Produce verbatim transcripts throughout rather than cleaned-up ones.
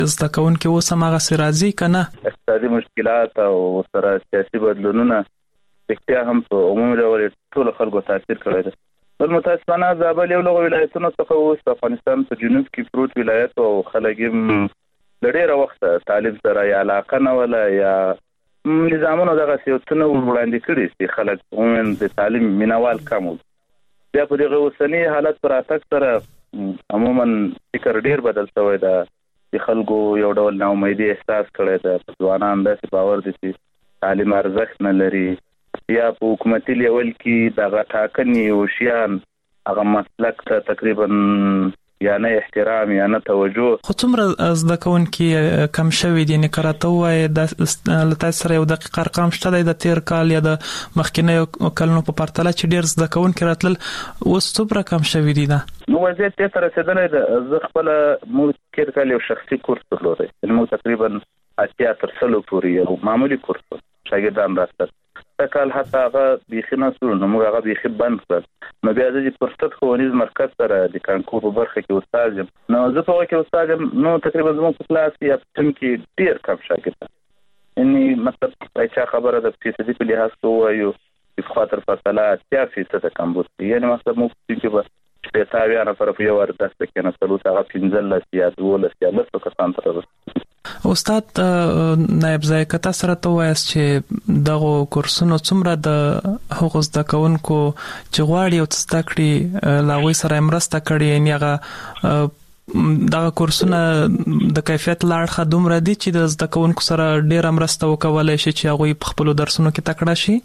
زده کوونکي اوس هم هغسې راځي که نه؟ اقتصادي مشکلات او سره سیاسي بدلونونه رښتیا هم په عمومي ډول ټولو خلکو تاثیر کړی دی. بل متاسفانه زابل یو له ولایتونو څخه اوس د افغانستان په جنوب کې پروت ولایت او خلک یې له ډېره وخته تعلیم سره یا علاقه نه وله یا نظامونو دغسې یو څه نه وړاندې کړي چې خلک عموما د تعلیم مینوال کم وو. بیا په دغه اوسني حالت پر راتګ سره عموما فکر ډېر بدل شوی ده چې خلکو یو ډول ناامیدي احساس کړی ده. ځوانان داسې باور دي چې تعلیم ارزښت نه لري یا په حکومتي لیول کې دغه ټاکنې او شیان هغه مسلک ته تقریبا یا نه احترام یا نه توجه. خو څومره زده کوونکي کم شوي دي؟ نو که راته ووایې له تاسو سره یو دقیق ارقام شته دی د تېر کال یا د مخکینیو کلونو په پرتله چې ډېر زده کوونکي راتلل، اوس څومره کم شوي دي؟ ده نو وضعیت دې ته رسېدلی ده. زه خپله موږ تېر کال یو شخصي کورس درلودی، یعنې موږ تقریبا اتیا تر سلو پورې یو معمولي کورس و، شاګردان راتلل. دا کال حتی هغه بیخي نه سو، نو موږ هغه بیخي بند کړل. نو بیا زه چې فرصت ښوونیز مرکز سره د کانکور په برخه کې استاد یم، نو زه په هغه کې استاد یم. نو تقریبا زموږ په کلاس یا په ټیم کې ډېر کم شاګردان، یعنې مطلب پایچا خبره د فیصدي په لحاظ کې ووایو چې پخوا تر پرتله اتیا فیصده کمبود دی. یعنې مطلب موږ په ټیم کې به شپېته اویا نفره په یو وار درس ته کېناستل، اوس هغه پنځلس یا دولس یا لسو کسانو ته رسېږي. استاد نایب ځای که تاسو راته ووایاست چې دغو کورسونو څومره د هغو زده کوونکو چې غواړي یو څه زده کړي له هغوی سره یې مرسته کړې، یعنې هغه دغه کورسونه د کیفیت له اړخه دومره دي چې د زده کوونکو سره ډېره مرسته وکولی شي چې هغوی په خپلو درسونو کې تکړه شي؟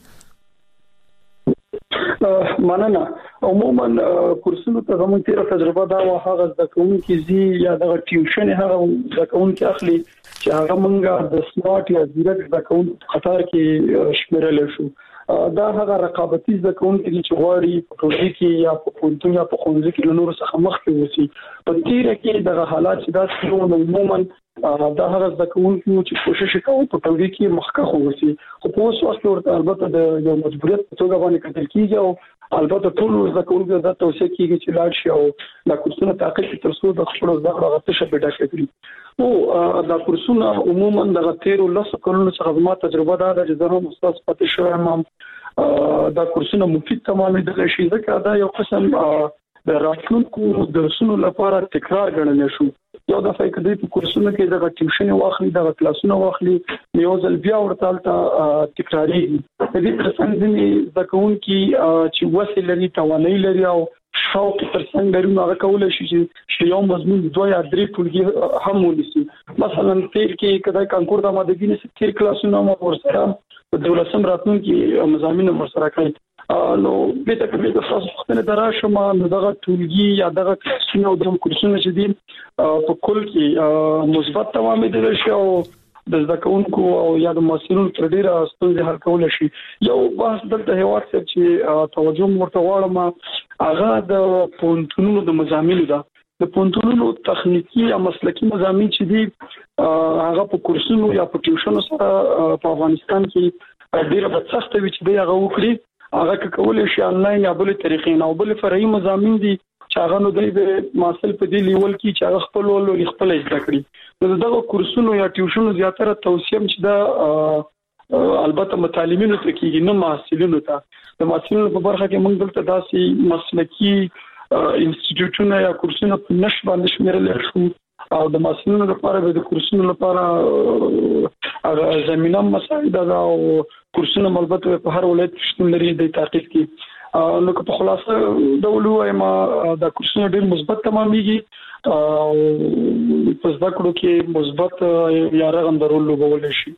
مننه. عموما کورسونو ته زموږ تیره تجربه دا وه، هغه زده کوونکي زی یا دغه ټیوشن هغه زده کوونکي اخلي چې هغه مونږه د سمارټ یا ځیرک زده کوونکو قطار کې شمیرلی شو. دا هغه رقابتي زده کوونکي دي چې غواړي په ټولګي کې یا په پوهنتون یا په ښوونځي کې له نورو څخه مخکې اوسي. په تیره کې دغه حالات چې داسې وو، نو عموما دا هغه زده کوونکي چې کوشش کوي په ټولګي کې مخکښ واوسي. خو په اوس وخت کې ورته البته د یو مجبوریت په توګه باندې کتل کېږي او البته ټول زده کوونکي دا توصیه کېږي چې لاړ شي او دا کورسونه تعقیب کړي تر څو د خپلو زده کړو هغه څه پیدا کړي. او دا کورسونه عموما دغه تیرو لسو کلونو څخه زما تجربه دا ده چې زه هم استاد پاتې شوی یم. دا کورسونه مفید تمامېدلی شي ځکه دا یو قسم د راتلونکو درسونو لپاره تکرار ګڼلی شو. یو دفعه کې دوی په کورسونو کې دغه ټیوشن واخلي، دغه کلاسونه واخلي، یو ځل بیا ورته هلته تکرارېږي. د دې ترڅنګ ځینې زده کوونکي چې وسې لري، توانایي لري او شوق ترڅنګ لري، نو هغه کولی شي چې یو مضمون دوه یا درې ټولګي هم ونیسي. مثلا تېر کې که دا کانکور د آمادګي نیسي، تېر کلاسونه هم ورسره په دولسم راتلونکي مضامین هم ورسره کوي. نو بیته کې د تاسو وختونه دراشم نو دغه ټولګي یا دغه کلاسونه او دغه کورسونه چې دي په کل کې مثبت تمامېدلی شي او د زده کوونکو او یا د محصلینو تر ډېره ستونزې حل کولی شي. یو بحث دلته هېواد صاحب چې توجه م ورته غواړم هغه د پوهنتونونو د مضامینو ده. د پوهنتونونو تخنیکي یا مسلکي مضامین چې دي هغه په کورسونو یا په ټیوشنو سره په افغانستان کې ډېره بدسخته وي چې دوی هغه وکړي. هغه که کولی شي آنلاین یا بلې طریقې نه او بلې فرعي مضامین دي چې هغه نو دوی د محصل په دې لیول کې چې هغه خپل ولولي خپله زده کړي. نو دغه کورسونو یا ټیوشنو زیاتره توصیه م چې دا البته متعلمینو ته کېږي، نه محصلینو ته. د محصلینو په برخه کې موږ دلته داسې مسلکي انسټیټیوټونه یا کورسونه په نش باندې شمیرلی شو او د محصلینو لپاره به د کورسونو لپاره زمینه مساعده ده او کورسونه البته په هر ولایت کې شتون لري د تعقیب کې. نو که په خلاصه ډول ووایم دا کورسونه ډېر مثبت تمامېږي او په زده کړو کې مثبت یا رغنده رول لوبولی شي.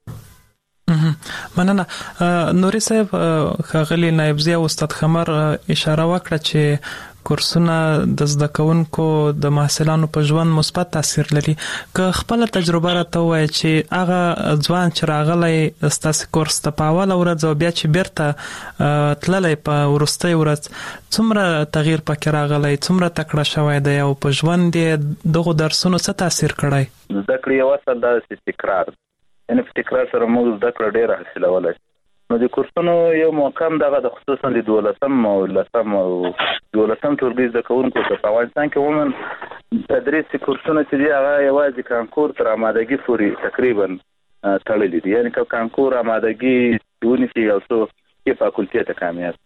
مننه. نوري صاحب، ښاغلي نایبزي او استاد خمر اشاره وکړه چې کورسونه د زده کوونکو د محصلانو په ژوند مثبت تاثیر لري. که خپله تجربه راته ووایه چې هغه ځوان چې راغلی ستاسې کورس ته په اوله ورځ او بیا چې بیرته تللی په وروستۍ ورځ څومره تغییر پکې راغلی، څومره تکړه شوی دی او په ژوند یې دغو درسونو څه تاثیر کړی؟ زده کړې یو اصل دا چې تکرار، یعنې په تکرار سره موږ زده کړه ډېره حاصلولی. نو د کورسونو یو موقم دغه د خصوصا د دولسم او لسم او دولسم ټولګي زده کوونکو ته په افغانستان کې عموما تدریس کورسونه چې دی هغه یوازې کانکور تر آمادګي پورې تقریبا تړلي دي. یعنی که کانکور آمادګي ونیسي او څو کې فاکولټي ته کامیاب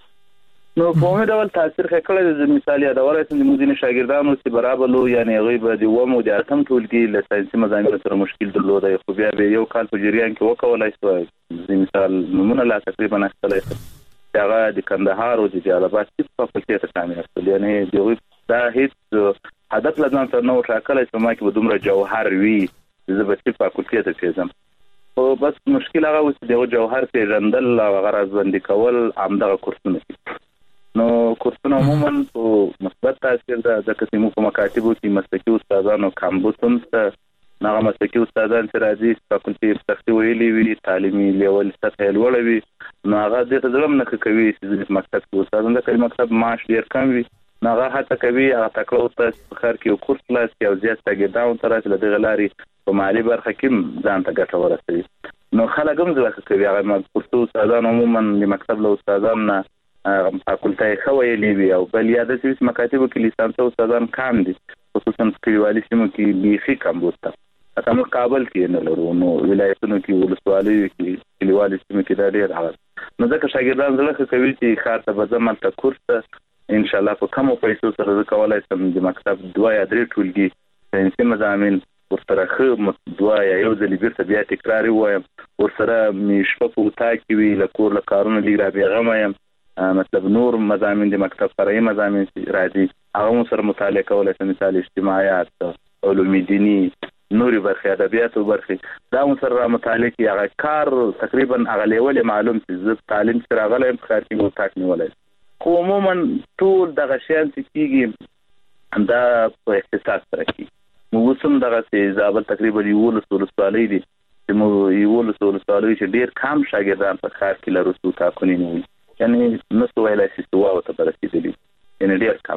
نو په کومه ډول تاثیر کړی د مثال یادولای چې موږ د شاګردانو چې برابرلو یعنی هغه به د ومو د اتم ټولګي له ساينسي مضامینو سره مشکل درلود خو بیا به یو کال په جریان کې وکولای شو د مثال نمونه لا تقریبا اخلي هغه د کندهار او د جلال په فاکولټي ته کامیاب یعنی دوی دا هیڅ هدف لازم تر نو ټاکلای چې ما کې به دومره جوهر وي زه به په فاکولټي ته پیژم او بس مشکل هغه و چې د جوهر پیژندل او غرض بندي کول همدغه کورسونه دي. نو کورسونه عموما په مثبت تاثیر ده ځکه چې موږ په مکاتبو کې مسلکي استادانو کمبوتون ته هغه مسلکي استادان چې راځي فاکولټي تخصصي ویلي وي تعلیمي لیول سطح لوړ وي نو هغه د تجربه نه کوي چې مکتب کې استادان د کلمه مکتب معاش ډیر کم وي نو هغه هڅه کوي هغه تکړه استاد خر کې یو کورس کلاس کې او زیات تاګیداون تر څو د غلاري په مالی برخه کې ځان ته ګټه ورسوي نو خلک هم ځکه کوي هغه کورسو استادان عموما د مکتب له استادان نه فاکولټي خویلې وی او بل یاد چې مکاتبو کې لیسانس استادان کم دي خصوصا کلیوالي سیمو کې بیخي کم بوته اته نو کابل کې نه لرو نو ولایتونو کې ولسوالۍ کې کلیوالي سیمو کې دا ډېر حالت نو ځکه شاګردان زړه کوي چې خاصه به زموږ ته کورس ان شاء الله په کومو پیسو سره کولای شم د مکتب دوه یا درې ټولګي ساينسي مضامین ورسره خو دوه یا یو ځل بیرته بیا تکرار وایم ورسره مشفق او تاکي وی لکور لکارونه دی را بیغمه یم مطلب نور مضامین د مکتب فرعي مضامین راځي هغه سره مطالعه کولای شي مثال اجتماعیات علوم دینی نوري برخه ادبیات او برخه دا سره مطالعه کی هغه کار تقریبا هغه لیول معلوم چې تعلیم سره غلې ښکار کې مو تاک نیولای خو عموما ټول د غشیان چې کیږي دا په اختصاص سره کی موږ سم دغه چې زابل تقریبا یو لسول سوالې دي چې موږ یو لسول سوالې چې ډیر کم شاګردان په کار کې لرو تاکونی نه یعنی نسو ویلای شي سوا او ته برسېدلی یعنی ډیر کم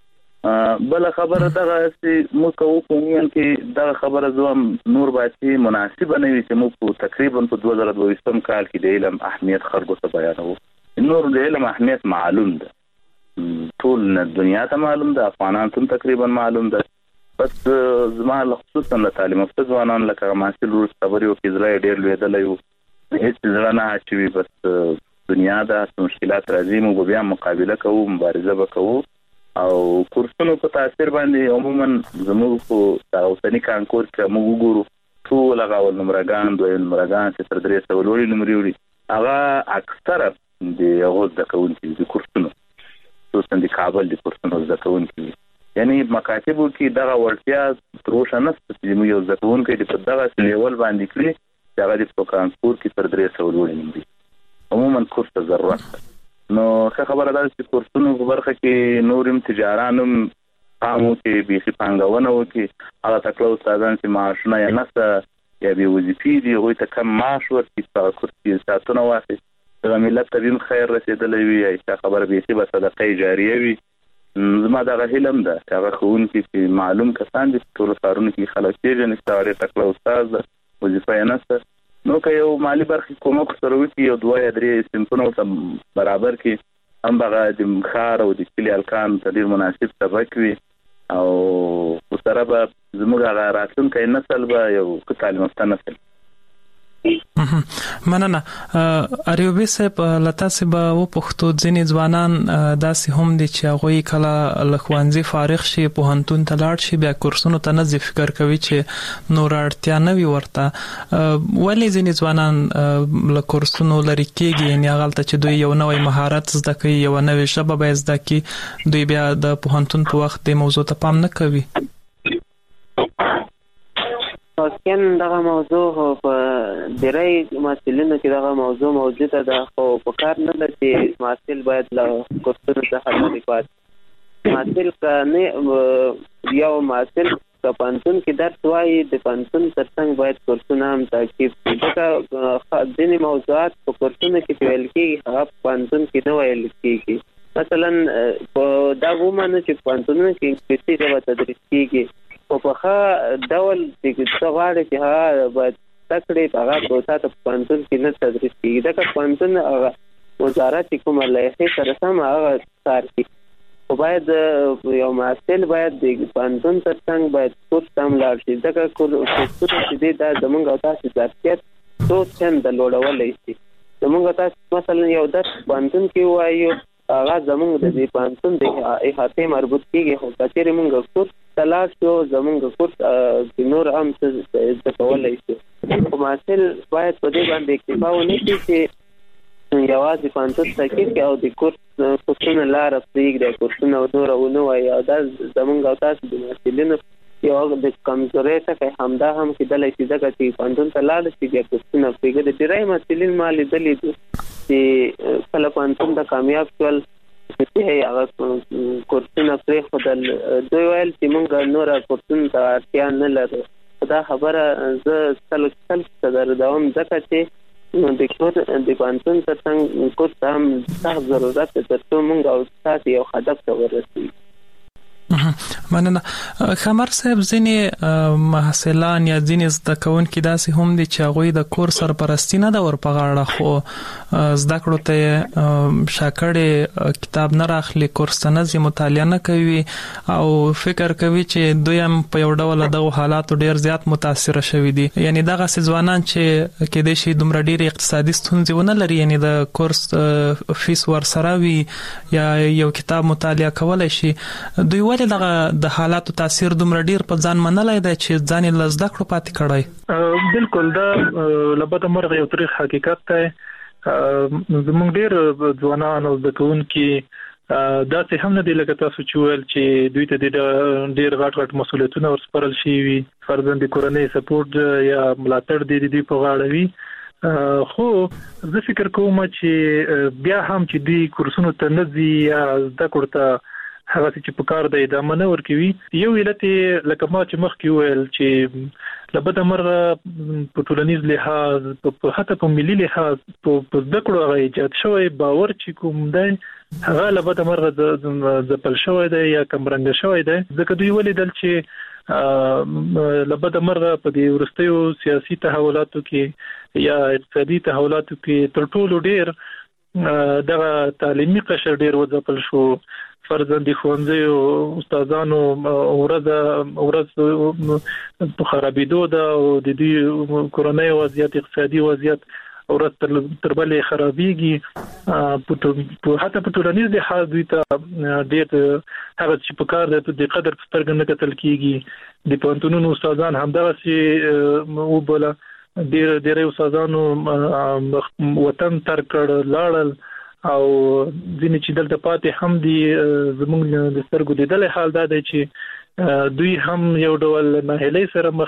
بل خبره دغه چې موږ کوو کوم کې دغه خبره زوم نور باندې مناسبه نه وي چې موږ تقریبا په دوه زره دوه کال کې د علم اهمیت خلکو ته بیانوو نور د علم اهمیت معلوم ده ټول دنیا ته معلوم ده افغانان ته تقریبا معلوم ده بس زما خصوصا د تعلیم یافته ځوانان لکه ماسل ورس خبرې او کیزرای ډیر لیدل یو هیڅ ځړه نه اچوي بس دنیا د مشکلات راځي موږ بیا مقابله کوو مبارزه وکړو او کورسونو په تاثیر باندې عموما زموږ په اوسنی کانکور کې موږ وګورو ټول هغه ول نمبرګان دوی نمبرګان چې تر درې سو لوري نمبرې وړي هغه اکثره د هغه د کوونکي د کورسونو خصوصا د کابل د کورسونو د کوونکي یعنی مکاتبو کې دغه ورتیا تروشه نه چې موږ یو ځکون کې د دغه لیول باندې کړی چې هغه د کانکور کې تر درې سو لوري نمبرې عموما کورس ته ضرورت نو څه خبره ده چې کورسونو په برخه کې نورم تجارانم قامو کې بیخي پانګونه وکي هغه تکلو استادان چې معاشونه یا نسه یا به وظیفې دی هغه ته کم معاش ورکړي په کورسي ساتونه واخلي د ملت ته هم خیر رسیدلې وي یا خبره بیخي به صدقه جاریه وي زما دغه علم ده هغه خون کې معلوم کسان دي ټول کارونه کې خلک چې نه ستاره تکلو استاد وظیفه یا نسه نو که یو مالی برخه کومک سره وکړي یو دوه یا درې سمپونه ته برابر کې هم هغه د خار او د کلی الکان ته ډیر مناسب سبق وي او سره به زموږ هغه راتلونکی نسل به یو تعلیم یافته نسل مننه اریوبي صاحب لتا صاحب او پښتو ځینې ځوانان داسې هم دي چې هغه کله لخوانځي فارغ شي په هنتون ته لاړ شي بیا کورسونو ته نه فکر کوي چې نور اړتیا نه وي ورته ولې ځینې ځوانان له کورسونو لري کېږي یعنی هغه ته چې دوی یو نوې مهارت زده کوي یو نوې ژبه به زده کوي دوی بیا د پوهنتون په وخت د موضوع ته پام نه کوي خاصن دغه موضوع په ډیری مسلینو کې دغه موضوع موجوده ده خو په کار نه ده چې مسل باید له کورسونو څخه لري پات مسل کنه یو مسل په پانتون کې درس وایي د پانتون ترڅنګ باید کورسونه هم تعقیب کړي دا ځینې موضوعات په کورسونو کې ویل کېږي هغه په پانتون کې نه ویل کېږي مثلا په دا ومنه چې پانتونونو کې انګلیسي ژبه تدریس کېږي او په ښه ډول چې څه غواړي چې هغه باید تکړه هغه په تاسو پانتون کې نه تدریس کیږي دا پانتون هغه وزارت کومه لایحه سره سم هغه کار کوي او باید یو محصل باید د پانتون ترڅنګ باید کورس هم لاړ شي دا کورسونه چې دا زمونږ او تاسو ظرفیت څو چنده لوړولای شي زمونږ تاسو مثلا یو د پانتون کې وایو هغه زمونږ د دې پانتون د احاطې مربوط کیږي خو کچېرې مونږ کورس تلاش شو زمونږ کورس د نور هم څه د کولای شي خو محصل باید په دې باندې اکتفا ونه کړي چې یوازې پانتون تکي کې او د کورس کورسونه لار پرېږدي کورسونه نور ونه وایي او دا زمونږ او تاسو د محصلینو یو د کمزورۍ څخه همدا هم کېدلی شي ځکه چې پانتون ته لاړ شي بیا کورسونه پرېږدي ډېری محصلین ما لیدلي دي چې کله پانتون د کامیاب شول چې هغه کورسونه پرېښودل دوی ویل چې موږ نور کورسونه ته اړتیا نه لرو دا خبره زه سل سل صدر دوام ځکه چې د کور د پانتون ترڅنګ کورس هم سخت ضرورت دی ترڅو موږ او تاسو یو هدف ته ورسېږو مننه خمر صاحب ځینې محصلان یا ځینې زده کوونکي داسې هم دي چې هغوی د کور سرپرستی نه ده ورپغاړه خو زده کړو ته شاکړې کتاب نه راخلي کورس ته نه ځي مطالعه نه کوي او فکر کوي چې دوی هم په یو ډول دغه حالاتو ډیر زیات متاثر شوي دي یعنی دغه ځوانان چې کېدای شي دومره ډیر اقتصادي ستونزې ونه لري یعنی د کورس فیس ورسره وي یا یو کتاب مطالعه کولای شي دوی ولې دغه د حالاتو تاثیر دومره ډیر په ځان منلای دی چې ځان یې لزده کړو پاتې کړی بالکل دا لبد مرغ یو تاریخ حقیقت دی زموږ ډیر ځوانان او زده کوونکي دا څه هم نه دی لکه تاسو چې ویل چې دوی ته ډیر غټ غټ مسؤلیتونه ورسپارل شي وي فرضاً د کورنۍ سپورټ یا ملاتړ دی دی په غاړه وي خو زه فکر کوم چې بیا هم چې دوی کورسونو ته نه ځي یا زده کړو ته هغه چې په کار دی دا منور کوي یو علت لکه ما چې مخکې ویل چې لبد مرغه په ټولنیز لحاظ په حتی په ملي لحاظ په زده کړو هغه ایجاد شوی باور چې کوم دی هغه لبد مرغه ځپل شوی دی یا کمرنګ شوی دی ځکه دوی ولیدل چې لبد مرغه په دې وروستیو سیاسي تحولاتو کې یا اقتصادي تحولاتو کې تر ټولو ډیر دغه تعلیمي قشر ډیر وځپل شو فرضاً د ښوونځیو استادانو ورځ ورځ په خرابېدو ده او د دې کورنۍ وضعیت اقتصادي وضعیت ورځ تر بلې خرابېږي په حتی په ټولنیز لحاظ دوی ته ډېر هغه چې په کار دی د قدر په سترګه نه کتل کېږي د پوهنتونونو استادان همدغسې وبوله ډېر ډېری استادانو وطن ترک کړ لاړل او ځینې چې دلته پاتې هم دي زموږ د سترګو لیدلی حال دا دی چې دوی هم یو ډول ناهیلۍ سره مخ